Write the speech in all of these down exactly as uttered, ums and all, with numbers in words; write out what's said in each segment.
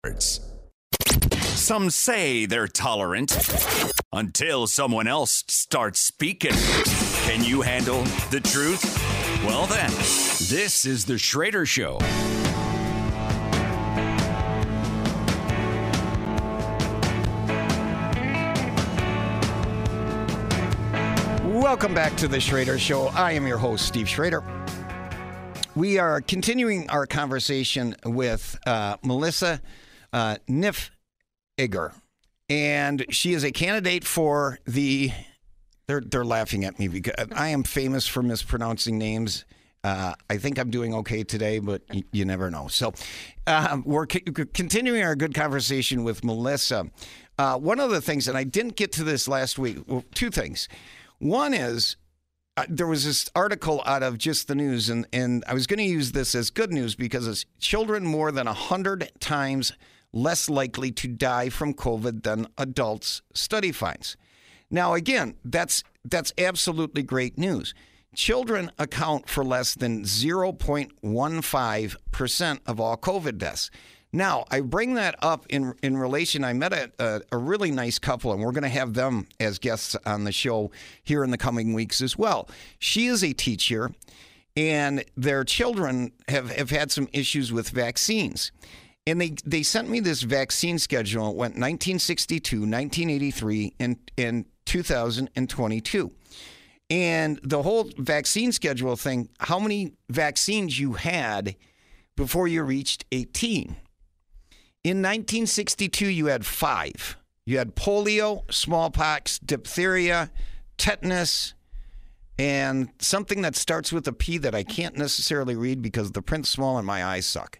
Some say they're tolerant until someone else starts speaking. Can you handle the truth? Well then, this is The Schrader Show. Welcome back to The Schrader Show. I am your host, Steve Schrader. We are continuing our conversation with uh, Melissa uh, Niffiger, and she is a candidate for the. They're they're laughing at me because I am famous for mispronouncing names. Uh, I think I'm doing okay today, but y- you never know. So um, we're c- continuing our good conversation with Melissa. Uh, one of the things, and I didn't get to this last week. Well, two things. One is. Uh, there was this article out of Just the News, and, and I was going to use this as good news because it's children more than one hundred times less likely to die from COVID than adults, study finds. Now, again, that's that's absolutely great news. Children account for less than zero point one five percent of all COVID deaths. Now, I bring that up in in relation. I met a, a, a really nice couple, and we're going to have them as guests on the show here in the coming weeks as well. She is a teacher, and their children have, have had some issues with vaccines. And they, they sent me this vaccine schedule. It went nineteen sixty-two, nineteen eighty-three, and, and two thousand twenty-two. And the whole vaccine schedule thing, how many vaccines you had before you reached eighteen. In nineteen sixty-two, you had five. You had polio, smallpox, diphtheria, tetanus, and something that starts with a P that I can't necessarily read because the print's small and my eyes suck.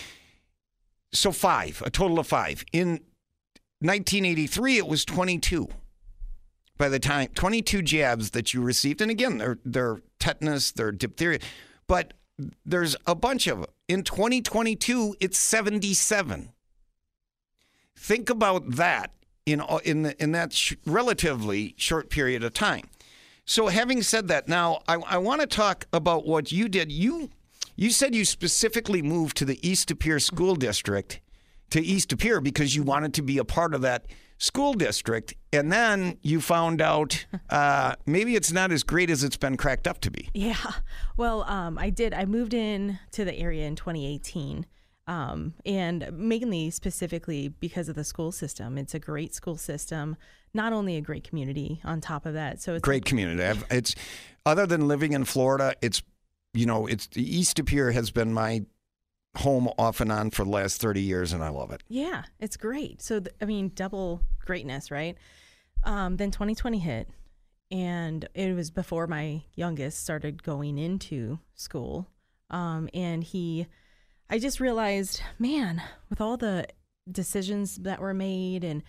So five, a total of five. In nineteen eighty-three, it was twenty-two. By the time, twenty-two jabs that you received. And again, they're, they're tetanus, they're diphtheria. But there's a bunch of them. In twenty twenty-two, it's seventy-seven. Think about that in in the, in that sh- relatively short period of time. So having said that, now I, I want to talk about what you did. You you said you specifically moved to the East De Pere School District, to East De Pere, because you wanted to be a part of that school district. And then you found out uh, maybe it's not as great as it's been cracked up to be. Yeah. Well, um, I did. I moved in to the area in twenty eighteen. Um, and mainly specifically because of the school system. It's a great school system, not only a great community on top of that. So it's great community. I've, it's other than living in Florida, it's, you know, it's the East De Pere has been my home off and on for the last thirty years, and I love it. Yeah, it's great. So, th- I mean, double greatness, right? Um, then twenty twenty hit, and it was before my youngest started going into school. Um, and he... I just realized, man, with all the decisions that were made, and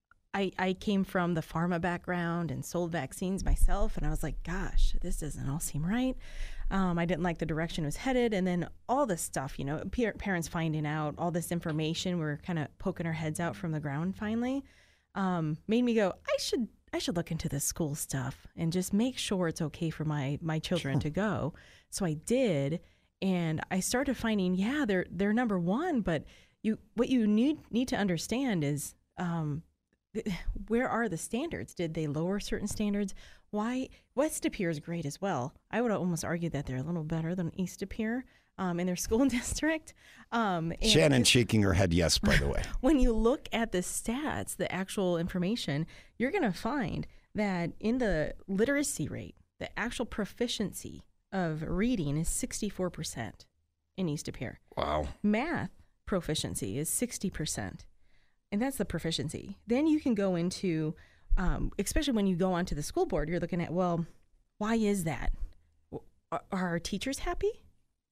I I came from the pharma background and sold vaccines myself, and I was like, gosh, this doesn't all seem right. Um, I didn't like the direction it was headed, and then all this stuff, you know, peer, parents finding out all this information, we're kind of poking our heads out from the ground finally, um, made me go, I should I should look into this school stuff and just make sure it's okay for my my children to go. So I did. And I started finding, yeah, they're they're number one, but you what you need need to understand is um, where are the standards? Did they lower certain standards? Why? West De Pere is great as well. I would almost argue that they're a little better than East De Pere um, in their school district. Um, and Shannon shaking her head yes, by the way. When you look at the stats, the actual information, you're going to find that in the literacy rate, the actual proficiency of reading is sixty-four percent in East De Pere. Wow. Math proficiency is sixty percent. And that's the proficiency. Then you can go into, um, especially when you go onto the school board, you're looking at, well, why is that? Are, are our teachers happy?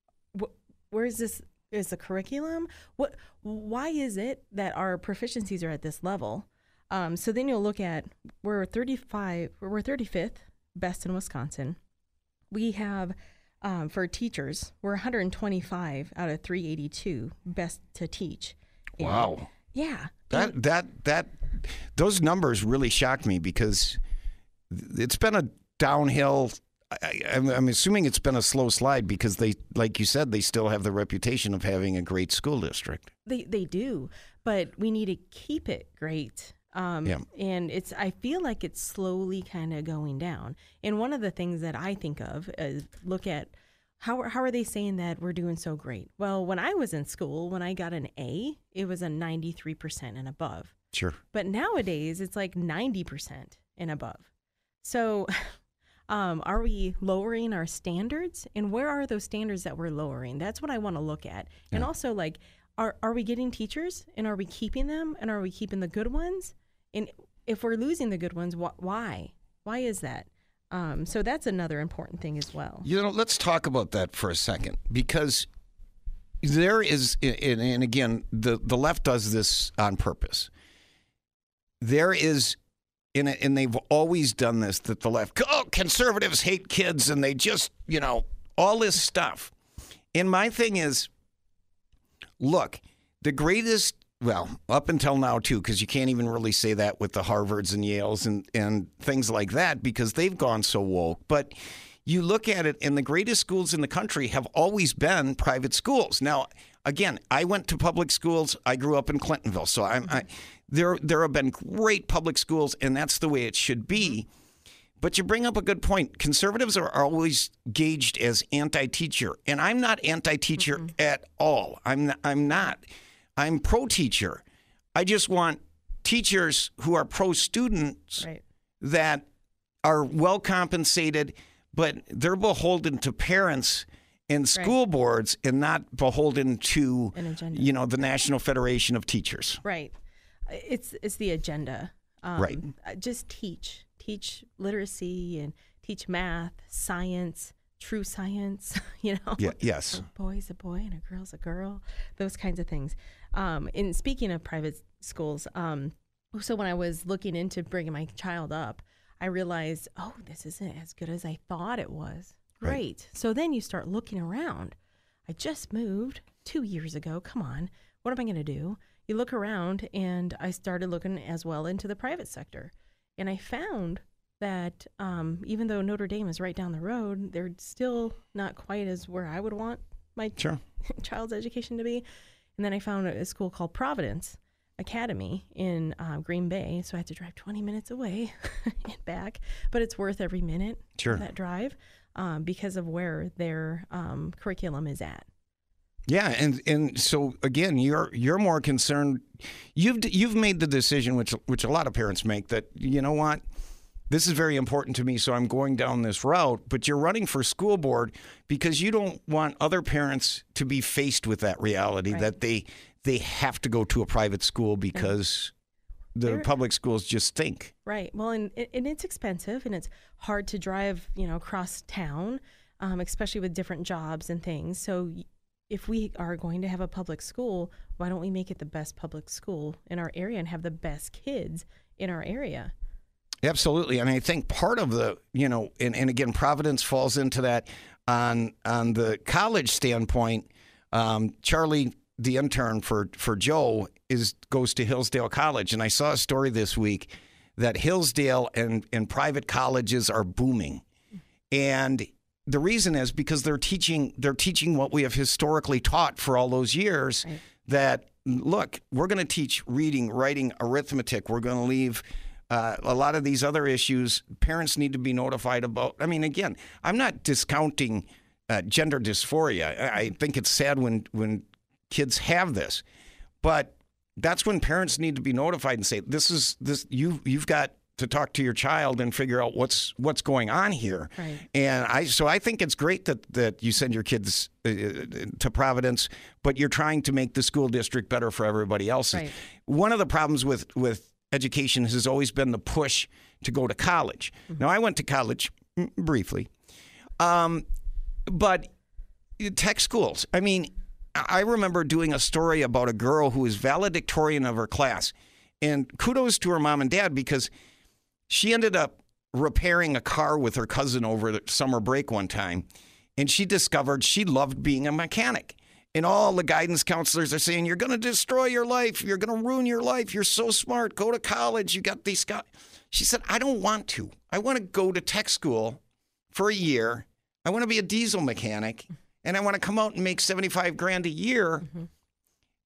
Where is this? Is the curriculum? What? Why is it that our proficiencies are at this level? Um, so then you'll look at, we're thirty-five, we're thirty-fifth best in Wisconsin. We have, um, for teachers, we're one hundred twenty-five out of three eighty-two best to teach. And wow. Yeah. That, and, that, that, those numbers really shocked me because it's been a downhill. I, I'm, I'm assuming it's been a slow slide because they, like you said, they still have the reputation of having a great school district. They they do, but we need to keep it great. Um, Yeah. And it's, I feel like it's slowly kind of going down. And one of the things that I think of is look at how, how are they saying that we're doing so great? Well, when I was in school, when I got an A, it was a ninety-three percent and above. Sure. But nowadays it's like ninety percent and above. So um, are we lowering our standards? And where are those standards that we're lowering? That's what I want to look at. Yeah. And also, like, are, are we getting teachers, and are we keeping them, and are we keeping the good ones? And if we're losing the good ones, wh- why? Why is that? Um, so that's another important thing as well. You know, let's talk about that for a second, because there is, and, and again, the, the left does this on purpose. There is, in a, and they've always done this, that the left, oh, conservatives hate kids, and they just, you know, all this stuff. And my thing is, look, the greatest, well, up until now, too, because you can't even really say that with the Harvards and Yales and, and things like that, because they've gone so woke. But you look at it, and the greatest schools in the country have always been private schools. Now, again, I went to public schools. I grew up in Clintonville. So I'm, I, there, there have been great public schools, and that's the way it should be. But you bring up a good point. Conservatives are always gauged as anti-teacher, and I'm not anti-teacher mm-hmm. at all. I'm not, I'm not. I'm pro-teacher. I just want teachers who are pro-students right. that are well compensated, but they're beholden to parents and school right. boards, and not beholden to, you know, the National Federation of Teachers. Right. It's it's the agenda. Um, right. Just teach. Teach literacy and teach math, science, true science, you know. Yeah, yes. A boy's a boy and a girl's a girl, those kinds of things. Um, and speaking of private schools, um, so when I was looking into bringing my child up, I realized, oh, this isn't as good as I thought it was. Great. Right. So then you start looking around. I just moved two years ago. Come on. What am I going to do? You look around, and I started looking as well into the private sector. And I found that um, even though Notre Dame is right down the road, they're still not quite as where I would want my sure. child's education to be. And then I found a school called Providence Academy in uh, Green Bay. So I had to drive twenty minutes away and back. But it's worth every minute sure. of that drive um, because of where their um, curriculum is at. Yeah, and, and so again, you're you're more concerned. You've you've made the decision, which which a lot of parents make, that you know what, this is very important to me, so I'm going down this route. But you're running for school board because you don't want other parents to be faced with that reality right. that they they have to go to a private school because right. the They're, public schools just stink. Right. Well, and and it's expensive, and it's hard to drive, you know, across town, um, especially with different jobs and things. So if we are going to have a public school, why don't we make it the best public school in our area and have the best kids in our area? Absolutely. And I think part of the, you know, and, and again, Providence falls into that on on the college standpoint. Um, Charlie, the intern for, for Joe, is goes to Hillsdale College. And I saw a story this week that Hillsdale and, and private colleges are booming. And the reason is because they're teaching they're teaching what we have historically taught for all those years, right. that, look, we're going to teach reading, writing, arithmetic. We're going to leave uh, a lot of these other issues. Parents need to be notified about. I mean, again, I'm not discounting uh, gender dysphoria. I, I think it's sad when, when kids have this. But that's when parents need to be notified and say, this is this you you've got to talk to your child and figure out what's what's going on here. Right. And I so I think it's great that, that you send your kids uh, to Providence, but you're trying to make the school district better for everybody else. Right. One of the problems with, with education has always been the push to go to college. Mm-hmm. Now, I went to college briefly, um, but tech schools, I mean, I remember doing a story about a girl who was valedictorian of her class, and kudos to her mom and dad, because she ended up repairing a car with her cousin over the summer break one time, and she discovered she loved being a mechanic. And all the guidance counselors are saying, you're going to destroy your life. You're going to ruin your life. You're so smart. Go to college. You got these guys. She said, I don't want to. I want to go to tech school for a year. I want to be a diesel mechanic, and I want to come out and make seventy-five grand a year. Mm-hmm.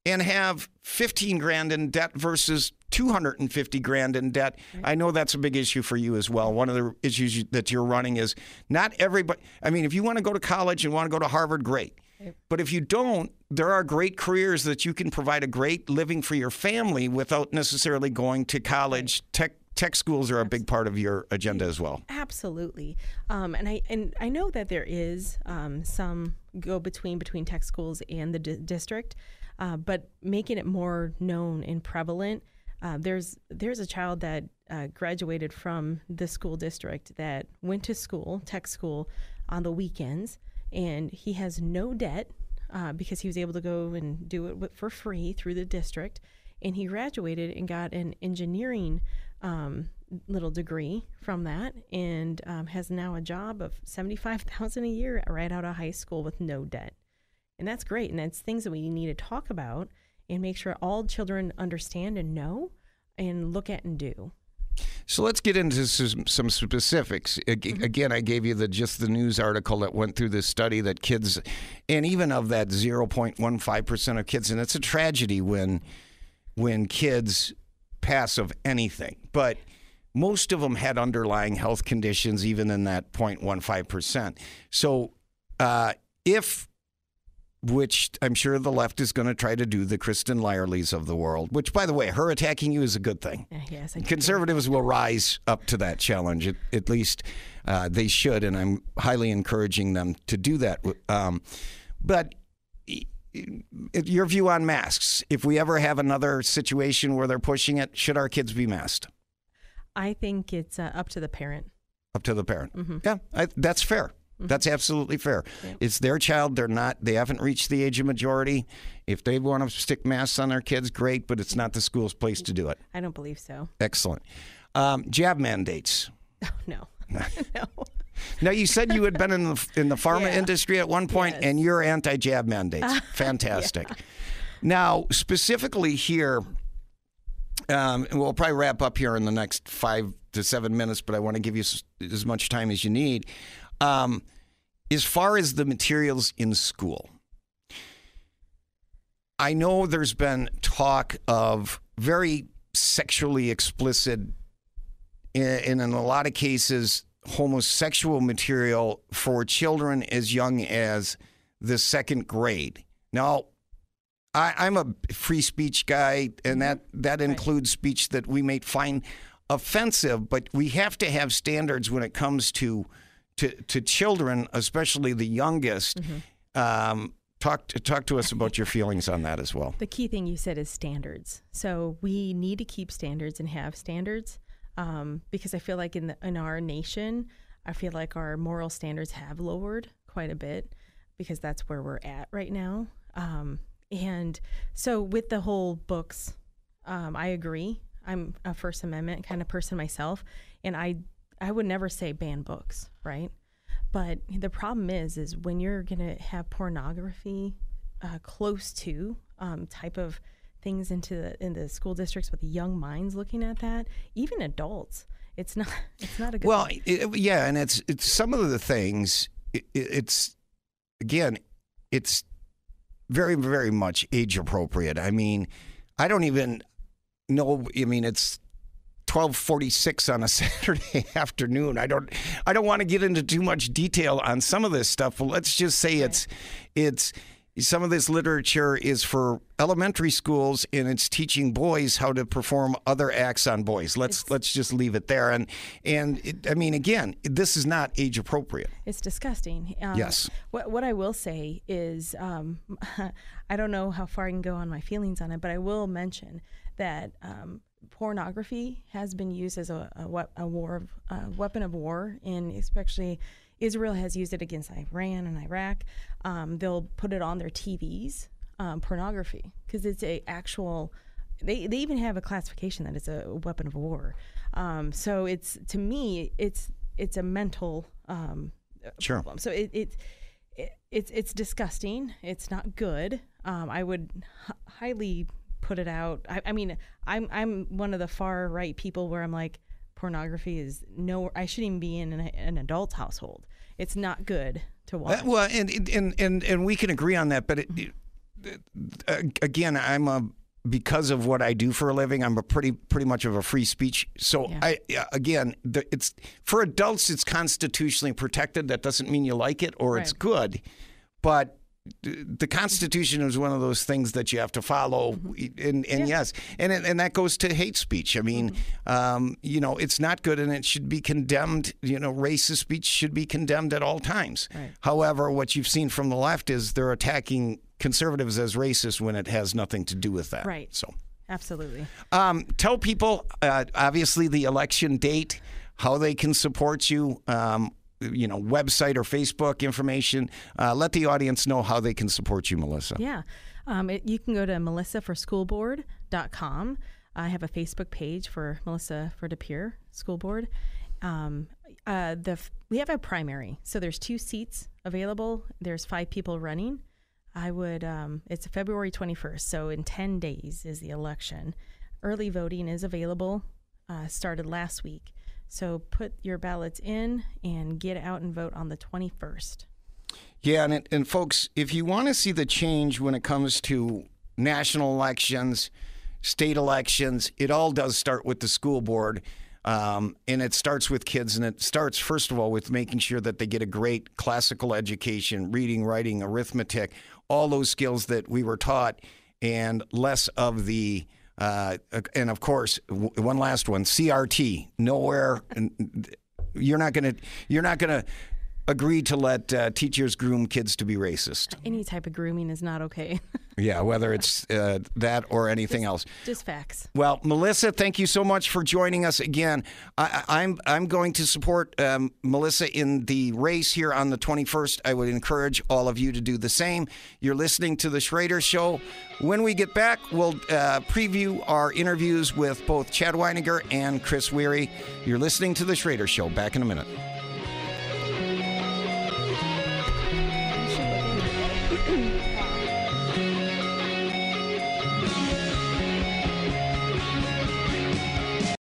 and have fifteen grand in debt versus two hundred fifty grand in debt. Right. I know that's a big issue for you as well. One of the issues you, that you're running is not everybody. I mean, if you want to go to college and want to go to Harvard, great. Right. But if you don't, there are great careers that you can provide a great living for your family without necessarily going to college. Right. Tech tech schools are a big part of your agenda as well. Absolutely. Um, and I and I know that there is um, some go between between tech schools and the di- district, uh, but making it more known and prevalent. Uh, there's there's a child that uh, graduated from the school district that went to school, tech school, on the weekends, and he has no debt uh, because he was able to go and do it for free through the district. And he graduated and got an engineering um, little degree from that, and um, has now a job of seventy-five thousand dollars a year right out of high school with no debt. And that's great. And that's things that we need to talk about and make sure all children understand and know and look at and do. So let's get into some, some specifics. Mm-hmm. Again, I gave you the just the news article that went through this study that kids, and even of that zero point one five percent of kids, and it's a tragedy when when kids pass of anything, but most of them had underlying health conditions, even in that zero point one five percent. So uh, if which I'm sure the left is going to try to do, the Kristen Lyerleys of the world, which, by the way, her attacking you is a good thing. Uh, yes, I Conservatives will rise up to that challenge. At, at least uh, they should, and I'm highly encouraging them to do that. Um, but your view on masks, if we ever have another situation where they're pushing it, should our kids be masked? I think it's uh, up to the parent. Up to the parent. Mm-hmm. Yeah, I, that's fair. That's absolutely fair. Yep. It's their child. They're not. They haven't reached the age of majority. If they want to stick masks on their kids, great. But it's not the school's place to do it. I don't believe so. Excellent. Um, jab mandates. Oh, no. no. Now, you said you had been in the in the pharma yeah. industry at one point, yes. and you're anti-jab mandates. Fantastic. yeah. Now, specifically here, um, and we'll probably wrap up here in the next five to seven minutes, but I want to give you as much time as you need. Um, as far as the materials in school, I know there's been talk of very sexually explicit, and in a lot of cases, homosexual material for children as young as the second grade. Now, I, I'm a free speech guy, and that, that includes speech that we may find offensive, but we have to have standards when it comes to To, to children, especially the youngest. Mm-hmm. Um, talk, talk to us about your feelings on that as well. The key thing you said is standards. So we need to keep standards and have standards um, because I feel like in, the, in our nation, I feel like our moral standards have lowered quite a bit because that's where we're at right now. Um, and so with the whole books, um, I agree. I'm a First Amendment kind of person myself, and I I would never say ban books, right? But the problem is, is when you're going to have pornography uh, close to um, type of things into the, in the school districts with young minds looking at that, even adults, it's not it's not a good well, thing. It, yeah, and it's it's some of the things. It, it's again, it's very very much age appropriate. I mean, I don't even know. I mean, it's twelve forty-six on a Saturday afternoon. I don't I don't want to get into too much detail on some of this stuff, but let's just say right. it's it's some of this literature is for elementary schools, and it's teaching boys how to perform other acts on boys. Let's it's, let's just leave it there. And and it, I mean, again, this is not age appropriate. It's disgusting. Um, yes. What what I will say is, um, I don't know how far I can go on my feelings on it, but I will mention that um, pornography has been used as a, a, a war of, uh, weapon of war, and especially Israel has used it against Iran and Iraq. Um, they'll put it on their T Vs, um, pornography, because it's a actual. They they even have a classification that it's a weapon of war. Um, so it's to me it's it's a mental um, sure. problem. So it, it it it's it's disgusting. It's not good. Um, I would h- highly put it out. I, I mean, I'm I'm one of the far right people where I'm like, pornography is no. I shouldn't even be in an, an adult household. It's not good to watch. Uh, well, and and and and we can agree on that, but it, it, again, I'm a because of what I do for a living, I'm a pretty pretty much of a free speech. So Yeah. I again, the, it's for adults, it's constitutionally protected. That doesn't mean you like it or it's Right. good, but the Constitution is one of those things that you have to follow, mm-hmm. and, and Yeah. yes, and and that goes to hate speech. I mean, mm-hmm. um, you know, it's not good, and it should be condemned. You know, racist speech should be condemned at all times. Right. However, what you've seen from the left is they're attacking conservatives as racist when it has nothing to do with that. Right. So, Absolutely. um, tell people, uh, obviously, the election date, how they can support you. Um, you know, website or Facebook information. Uh, let the audience know how they can support you, Melissa. Yeah. Um, it, you can go to melissa for school board dot com. I have a Facebook page for Melissa for De Pere School Board. Um, uh, the we have a primary, so there's two seats available. There's five people running. I would. Um, it's February twenty-first, so in ten days is the election. Early voting is available. Uh, started last week. So put your ballots in and get out and vote on the twenty-first. Yeah, and, it, and folks, if you want to see the change when it comes to national elections, state elections, it all does start with the school board. Um, and it starts with kids, and it starts, first of all, with making sure that they get a great classical education, reading, writing, arithmetic, all those skills that we were taught, and less of the Uh, and of course, w- one last one, C R T. Nowhere, you're not going to you're not going to agree to let uh, teachers groom kids to be racist. Any type of grooming is not okay. Yeah, whether it's uh, that or anything just, else. Just facts. Well, Melissa, thank you so much for joining us again. I, I'm I'm going to support um, Melissa in the race here on the twenty-first. I would encourage all of you to do the same. You're listening to The Schrader Show. When we get back, we'll uh, preview our interviews with both Chad Weininger and Chris Weary. You're listening to The Schrader Show. Back in a minute. You should look into it.